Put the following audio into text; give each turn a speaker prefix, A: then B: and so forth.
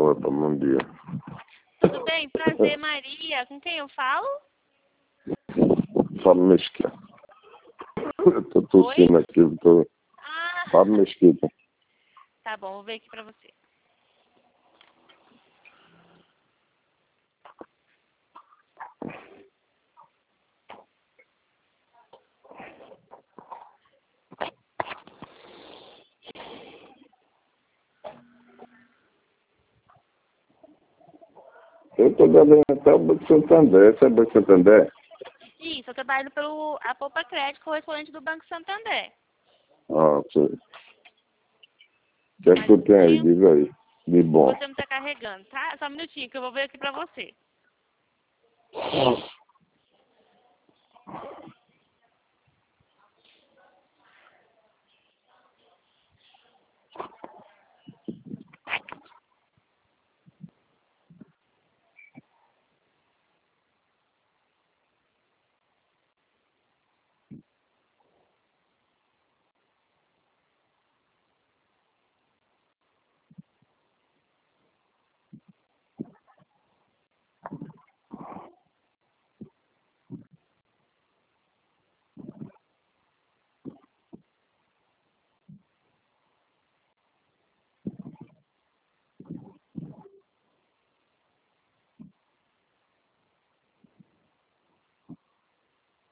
A: Opa, bom dia.
B: Tudo bem? Prazer, Maria. Com quem eu falo?
A: Fábio Mesquita. Eu tô tossindo aqui, Fábio Mesquita.
B: Tá bom, vou ver aqui pra você.
A: Eu tô devendo até o Banco Santander. Você é Banco Santander?
B: Isso, eu trabalho pelo a Poupa Crédito, correspondente do Banco Santander.
A: Ah, sei. O que é que tu tem aí? Diz aí. De bom.
B: Você não tá carregando, tá? Só um minutinho que eu vou ver aqui pra você.